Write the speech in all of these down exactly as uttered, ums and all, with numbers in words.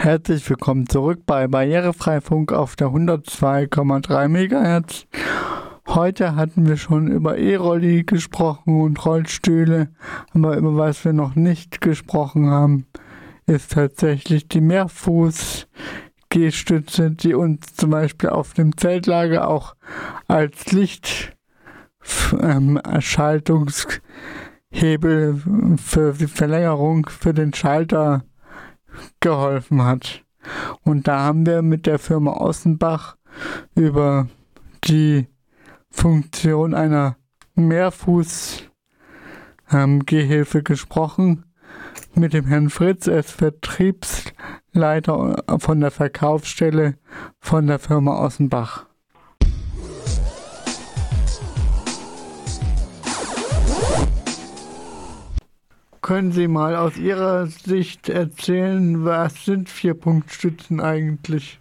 Herzlich willkommen zurück bei Barrierefreifunk auf der hundertzwei Komma drei Megahertz. Heute hatten wir schon über E-Rolli gesprochen und Rollstühle, aber über was wir noch nicht gesprochen haben, ist tatsächlich die Mehrfuß-Gehstütze, die uns zum Beispiel auf dem Zeltlager auch als Lichtschaltungshebel ähm, für die Verlängerung für den Schalter geholfen hat. Und da haben wir mit der Firma Ossenbach über die Funktion einer Mehrfuß-Gehhilfe ähm, gesprochen mit dem Herrn Fritz, er ist Vertriebsleiter von der Verkaufsstelle von der Firma Ossenbach. Können Sie mal aus Ihrer Sicht erzählen, was sind Vierpunktstützen eigentlich?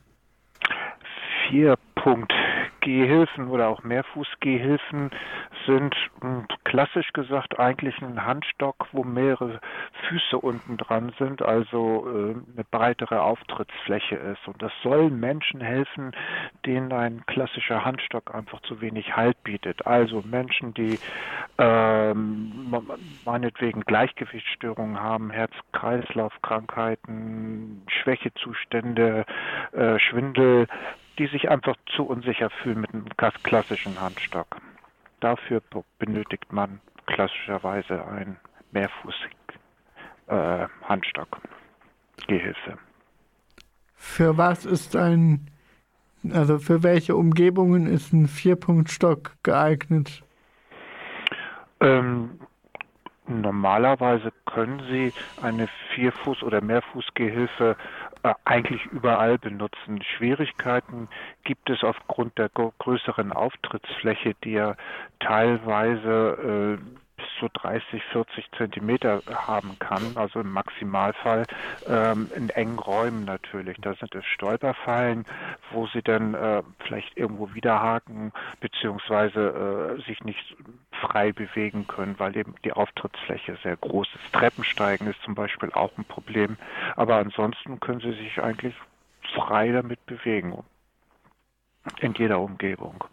Vierpunkt-Gehhilfen oder auch Mehrfuß-Gehhilfen sind klassisch gesagt eigentlich ein Handstock, wo mehrere Füße unten dran sind, also äh, eine breitere Auftrittsfläche ist. Und das soll Menschen helfen, denen ein klassischer Handstock einfach zu wenig Halt bietet. Also Menschen, die ähm, meinetwegen Gleichgewichtsstörungen haben, Herz-Kreislauf-Krankheiten, Schwächezustände, äh, Schwindel, die sich einfach zu unsicher fühlen mit einem klassischen Handstock. Dafür benötigt man klassischerweise einen Mehrfuß-Handstock, Gehhilfe. Für was ist ein, also für welche Umgebungen ist ein Vierpunktstock geeignet? Ähm, Normalerweise können Sie eine Vierfuß- oder Mehrfuß-Gehhilfe äh, eigentlich überall benutzen. Schwierigkeiten gibt es aufgrund der größeren Auftrittsfläche, die ja teilweise äh, bis zu dreißig, vierzig Zentimeter haben kann, also im Maximalfall ähm, in engen Räumen natürlich. Da sind es Stolperfallen, wo Sie dann äh, vielleicht irgendwo widerhaken, beziehungsweise äh, sich nicht frei bewegen können, weil eben die Auftrittsfläche sehr groß ist. Treppensteigen ist zum Beispiel auch ein Problem, aber ansonsten können Sie sich eigentlich frei damit bewegen, in jeder Umgebung.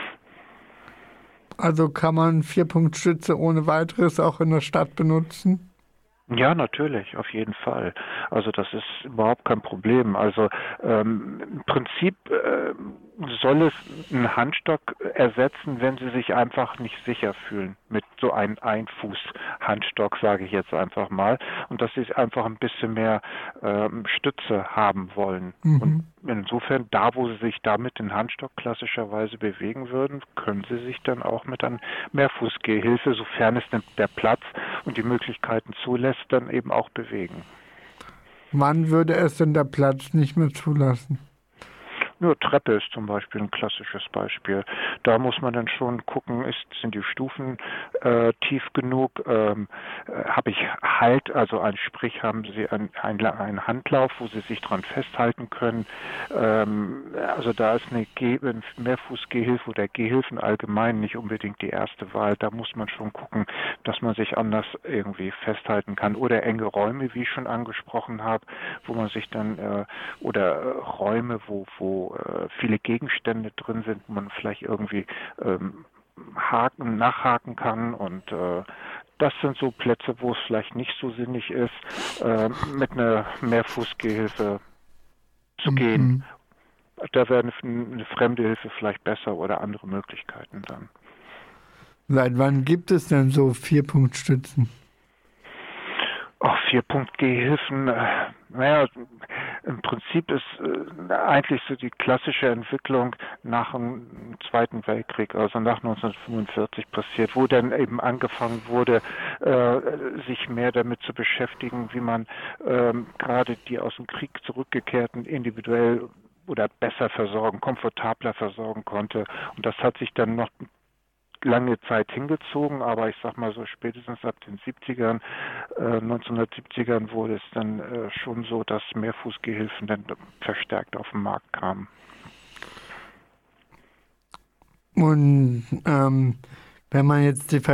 Also kann man Vierpunktstütze ohne weiteres auch in der Stadt benutzen? Ja, natürlich, auf jeden Fall. Also das ist überhaupt kein Problem. Also ähm, im Prinzip äh, soll es einen Handstock ersetzen, wenn Sie sich einfach nicht sicher fühlen mit so einem Einfuß-Handstock, sage ich jetzt einfach mal, und dass Sie einfach ein bisschen mehr ähm, Stütze haben wollen. Mhm. Und insofern, da wo Sie sich damit den Handstock klassischerweise bewegen würden, können Sie sich dann auch mit einer Mehrfuß-Gehhilfe, sofern es denn der Platz und die Möglichkeiten zulässt, dann eben auch bewegen. Wann würde es denn der Platz nicht mehr zulassen? Nur Treppe ist zum Beispiel ein klassisches Beispiel. Da muss man dann schon gucken, ist, sind die Stufen äh, tief genug, ähm, äh, habe ich Halt, also ein, sprich haben Sie einen ein Handlauf, wo Sie sich dran festhalten können. Ähm, also da ist eine Ge- Mehrfuß-Gehhilfe oder Gehhilfen allgemein nicht unbedingt die erste Wahl. Da muss man schon gucken, dass man sich anders irgendwie festhalten kann. Oder enge Räume, wie ich schon angesprochen habe, wo man sich dann, äh, oder äh, Räume, wo, wo viele Gegenstände drin sind, wo man vielleicht irgendwie ähm, haken, nachhaken kann, und äh, das sind so Plätze, wo es vielleicht nicht so sinnig ist, äh, mit einer Mehrfußgehhilfe zu mhm. gehen. Da wäre eine, eine fremde Hilfe vielleicht besser oder andere Möglichkeiten dann. Seit wann gibt es denn so Vierpunktstützen? Oh, Vierpunkt-Gehhilfen, äh, naja, im Prinzip ist äh, eigentlich so die klassische Entwicklung nach dem Zweiten Weltkrieg, also nach neunzehnhundertfünfundvierzig passiert, wo dann eben angefangen wurde, äh, sich mehr damit zu beschäftigen, wie man äh, gerade die aus dem Krieg zurückgekehrten individuell oder besser versorgen, komfortabler versorgen konnte. Und das hat sich dann noch lange Zeit hingezogen, aber ich sag mal so spätestens ab den siebzigern, äh, neunzehnhundertsiebzigern wurde es dann äh, schon so, dass Mehrfußgehhilfen dann verstärkt auf den Markt kamen. Und ähm, wenn man jetzt die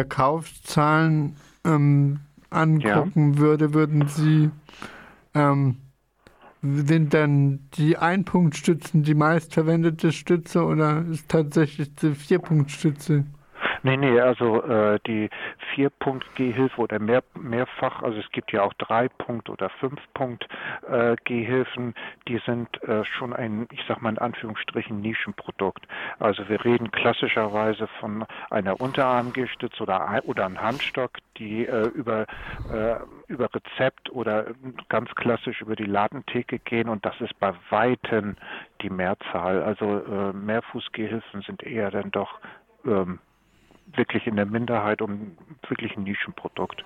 Verkaufszahlen ähm, angucken ja. würde, würden Sie ähm, Sind dann die Ein-Punkt-Stützen die meistverwendete Stütze oder ist tatsächlich die Vier-Punkt-Stütze? Nee, nee, also äh, die Vier-Punkt-Gehhilfe oder mehr, mehrfach, also es gibt ja auch Drei-Punkt- oder Fünf-Punkt-Gehhilfen, die sind äh, schon ein, ich sag mal in Anführungsstrichen, Nischenprodukt. Also wir reden klassischerweise von einer Unterarmgehstütze oder, oder einem Handstock, die äh, über, äh, über Rezept oder ganz klassisch über die Ladentheke gehen, und das ist bei Weitem die Mehrzahl. Also äh, Mehrfußgehhilfen sind eher dann doch ähm, wirklich in der Minderheit und wirklich ein Nischenprodukt.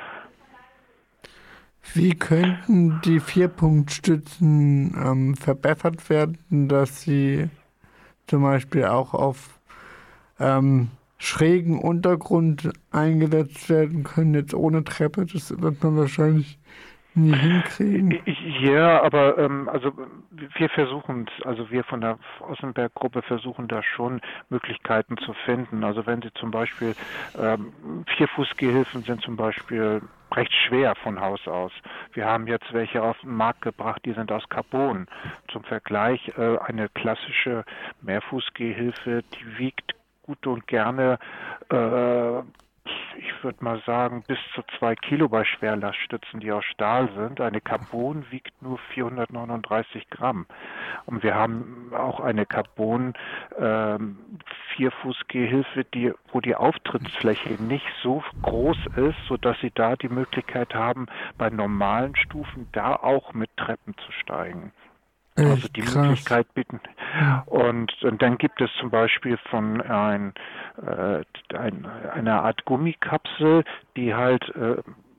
Wie könnten die Vier-Punkt-Stützen ähm, verbessert werden, dass sie zum Beispiel auch auf ähm, schrägen Untergrund eingesetzt werden können, jetzt ohne Treppe? Das wird man wahrscheinlich nie hinkriegen. Ja, aber ähm, also wir versuchen es, also wir von der Ossenberg-Gruppe versuchen da schon Möglichkeiten zu finden. Also wenn Sie zum Beispiel ähm, Vierfußgehhilfen sind zum Beispiel recht schwer von Haus aus. Wir haben jetzt welche auf den Markt gebracht, die sind aus Carbon. Zum Vergleich äh, eine klassische Mehrfußgehhilfe, die wiegt gut und gerne äh, ich würde mal sagen, bis zu zwei Kilo bei Schwerlaststützen, die aus Stahl sind. Eine Carbon wiegt nur vierhundertneununddreißig Gramm. Und wir haben auch eine Carbon ähm, Vierfußgehhilfe, die, wo die Auftrittsfläche nicht so groß ist, sodass Sie da die Möglichkeit haben, bei normalen Stufen da auch mit Treppen zu steigen. Also die Krass. Möglichkeit bieten. Und, und dann gibt es zum Beispiel von ein, äh, ein, einer Art Gummikapsel, die halt äh,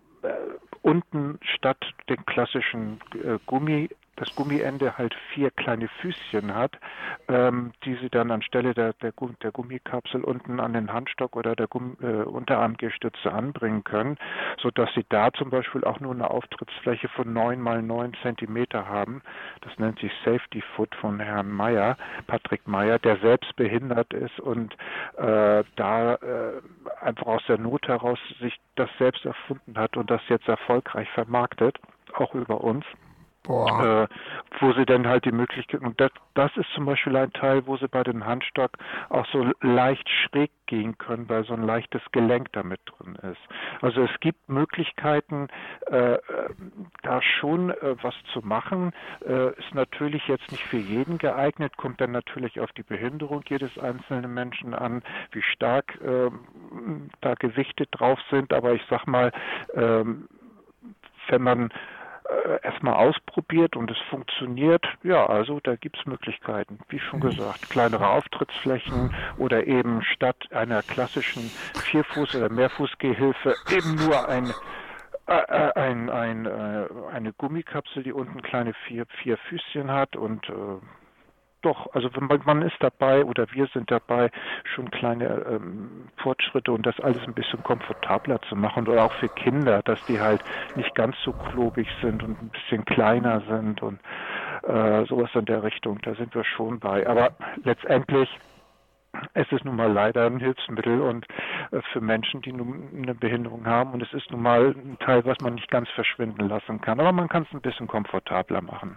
unten statt den klassischen äh, Gummi, das Gummiende halt vier kleine Füßchen hat, ähm, die Sie dann anstelle der, der, der Gummikapsel unten an den Handstock oder der Gumm, äh, Unterarmgehstütze anbringen können, sodass Sie da zum Beispiel auch nur eine Auftrittsfläche von neun mal neun Zentimeter haben. Das nennt sich Safety Foot von Herrn Meyer, Patrick Meyer, der selbst behindert ist und äh, da äh, einfach aus der Not heraus sich das selbst erfunden hat und das jetzt erfolgreich vermarktet, auch über uns. Äh, wo sie dann halt die Möglichkeit, und das, das ist zum Beispiel ein Teil, wo sie bei dem Handstock auch so leicht schräg gehen können, weil so ein leichtes Gelenk damit drin ist. Also es gibt Möglichkeiten, äh, da schon äh, was zu machen. Äh, ist natürlich jetzt nicht für jeden geeignet, kommt dann natürlich auf die Behinderung jedes einzelnen Menschen an, wie stark äh, da Gewichte drauf sind, aber ich sag mal, äh, wenn man erstmal ausprobiert und es funktioniert, ja, also da gibt es Möglichkeiten, wie schon gesagt, kleinere Auftrittsflächen oder eben statt einer klassischen Vierfuß- oder Mehrfußgehhilfe eben nur ein, äh, ein, ein, äh, eine Gummikapsel, die unten kleine vier, vier Füßchen hat und äh, doch, also man, man ist dabei oder wir sind dabei, schon kleine ähm, Fortschritte und das alles ein bisschen komfortabler zu machen oder auch für Kinder, dass die halt nicht ganz so klobig sind und ein bisschen kleiner sind und äh, sowas in der Richtung, da sind wir schon bei. Aber letztendlich es ist nun mal leider ein Hilfsmittel und äh, für Menschen, die nun eine Behinderung haben und es ist nun mal ein Teil, was man nicht ganz verschwinden lassen kann, aber man kann es ein bisschen komfortabler machen.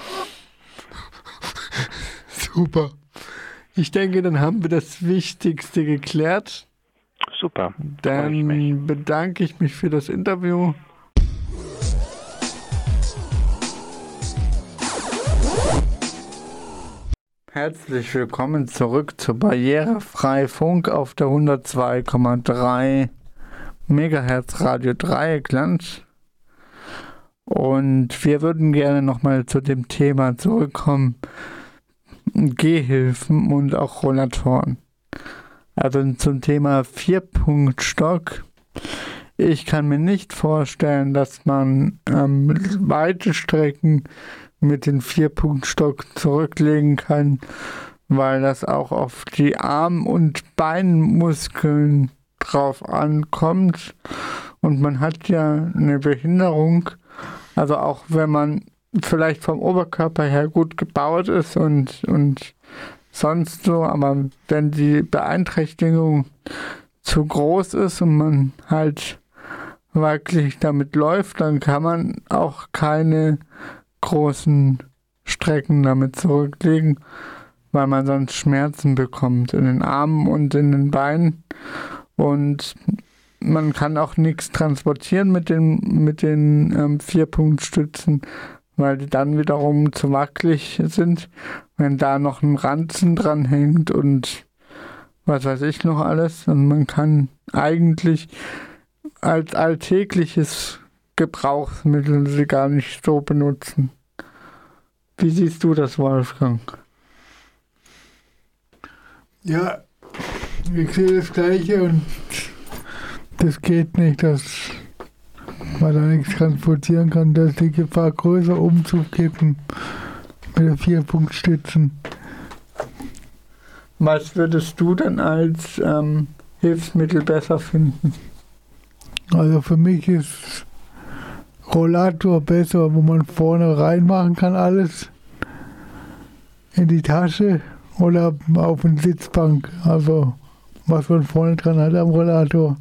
Super. Ich denke, dann haben wir das Wichtigste geklärt. Super. Dann bedanke ich mich für das Interview. Herzlich willkommen zurück zu Barrierefrei Funk auf der hundertzwei Komma drei Megahertz Radio Dreieckland. Und wir würden gerne nochmal zu dem Thema zurückkommen. Gehhilfen und auch Rollatoren. Also zum Thema Vier-Punkt-Stock. Ich kann mir nicht vorstellen, dass man ähm, weite Strecken mit dem Vier-Punkt-Stock zurücklegen kann, weil das auch auf die Arm- und Beinmuskeln drauf ankommt. Und man hat ja eine Behinderung. Also auch wenn man vielleicht vom Oberkörper her gut gebaut ist und, und sonst so, aber wenn die Beeinträchtigung zu groß ist und man halt wirklich damit läuft, dann kann man auch keine großen Strecken damit zurücklegen, weil man sonst Schmerzen bekommt in den Armen und in den Beinen. Und man kann auch nichts transportieren mit den, mit den ähm, Vier-Punkt-Stützen, weil die dann wiederum zu wackelig sind, wenn da noch ein Ranzen dran hängt und was weiß ich noch alles. Und man kann eigentlich als alltägliches Gebrauchsmittel sie gar nicht so benutzen. Wie siehst du das, Wolfgang? Ja, ich sehe das Gleiche und das geht nicht, dass man da nichts transportieren kann. Da ist die Gefahr größer, umzukippen mit der Vier-Punkt-Stützen. Was würdest du denn als ähm, Hilfsmittel besser finden? Also für mich ist Rollator besser, wo man vorne reinmachen kann alles in die Tasche oder auf den Sitzbank, also was man vorne dran hat am Rollator.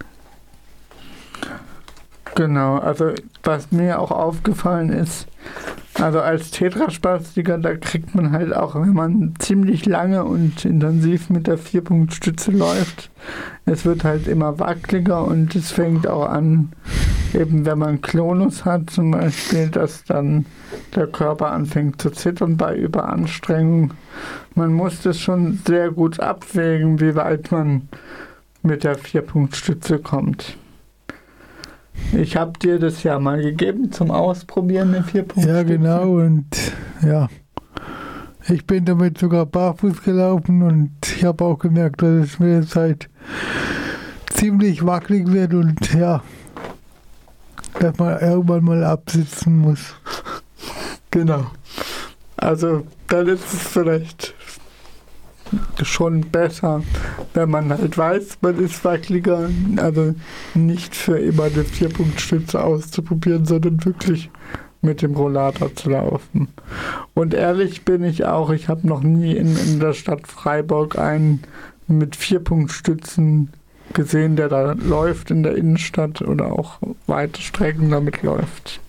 Genau, also was mir auch aufgefallen ist, also als Tetraspastiker, da kriegt man halt auch, wenn man ziemlich lange und intensiv mit der Vier-Punkt-Stütze läuft, es wird halt immer wackeliger und es fängt auch an, eben wenn man Klonus hat zum Beispiel, dass dann der Körper anfängt zu zittern bei Überanstrengung. Man muss das schon sehr gut abwägen, wie weit man mit der Vier-Punkt-Stütze kommt. Ich habe dir das ja mal gegeben zum Ausprobieren, eine Vier-Punkt-Stütze. Ja, genau, und ja, ich bin damit sogar barfuß gelaufen und ich habe auch gemerkt, dass es mit der Zeit ziemlich wackelig wird und ja, dass man irgendwann mal absitzen muss. Genau. Also dann ist es vielleicht schon besser, wenn man halt weiß, man ist wackeliger, also nicht für immer eine Vier-Punkt-Stütze auszuprobieren, sondern wirklich mit dem Rollator zu laufen. Und ehrlich bin ich auch, ich habe noch nie in, in der Stadt Freiburg einen mit Vier-Punkt-Stützen gesehen, der da läuft in der Innenstadt oder auch weite Strecken damit läuft.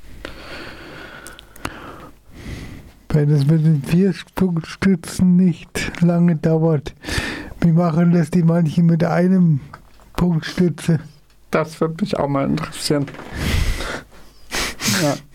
Wenn es mit den Vier-Punkt-Stützen nicht lange dauert, wie machen das die manchen mit einem Punktstütze? Das würde mich auch mal interessieren. Ja.